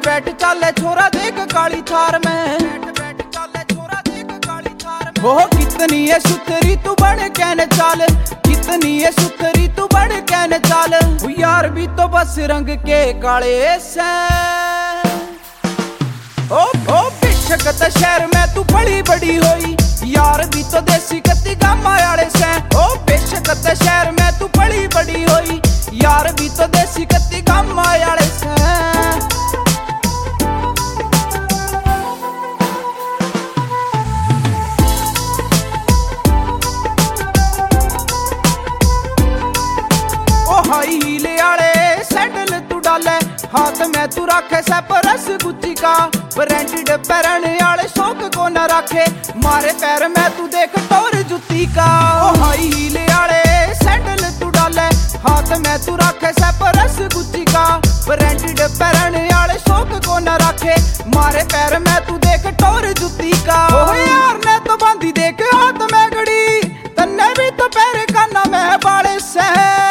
बैठ चले छोरा देख काली थार में, हो कितनी है सुथरी तू बड़ कहने चाल, कितनी है सुथरी तू बड़ कहने चाल। यार भी तो बस रंग के काले से, ओ बेशक त शहर में तू बड़ी बड़ी होई, यार भी तो देसी कत्ती गामा आले से। ओ बेशक त शहर में तू बड़ी बड़ी होई, यार भी तो देसी कत्ती गामा आले से। हाई हील आले सैंडल तू डाले, हाथ में तू रखे सैपरस गुच्ची का, ब्रांडेड पैरन आले शौक को न रखे, मारे पैर में तू देख टोर जुत्ती का। ओ हाई हील आले सैंडल तू डाले, हाथ में तू रखे सैपरस गुच्ची का, ब्रांडेड पैरन आले शौक को न रखे, मारे पैर में तू देख टोर जुत्ती का। ओ यार ने तो बांधी देख हाथ में घड़ी, तन्ने भी तो पैर का नाम है बाड़े से।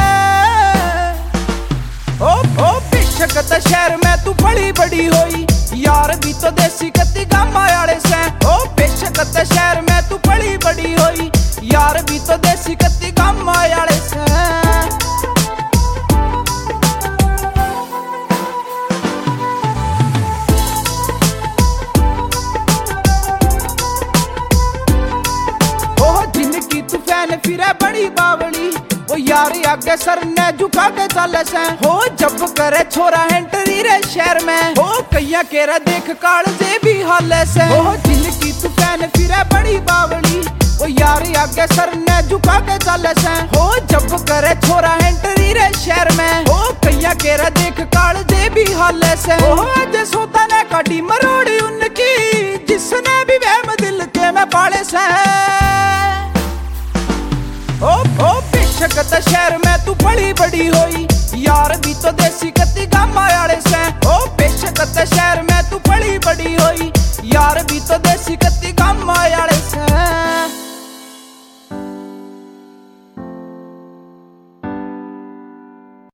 ओ बेशक त शहर में तू बड़ी बड़ी होई, यार भी तो देसी कत्ती गामा आले से। ओ बेशक त शहर में तू बड़ी बड़ी होई, यार भी तो देसी कत्ती गामा आले से। जिनकी तू फैन फिरे बड़ी बावली, ओ यार आगे सर ने झुका के चले से। हो जब करे छोरा एंट्री रे शहर में, हो कैया केरा देख काल जे भी हाले से। हो जिनकी तू फैन फिरे बड़ी बावली, ओ यार आगे सर ने झुका के चले से। हो जब करे छोरा एंट्री रे शहर में, हो कैया केरा देख काल जे भी हाले से। हो आज सोता ने काटी मरोड़ी उनकी, जिसने भी वहम दिल के में पाले से। ओ बेशक त शहर में तू बड़ी बड़ी होई, यार भी तो देसी कत्ती गामा आले से। ओ बेशक त शहर में तू बड़ी बड़ी होई, यार भी तो देसी कत्ती गामा आले से।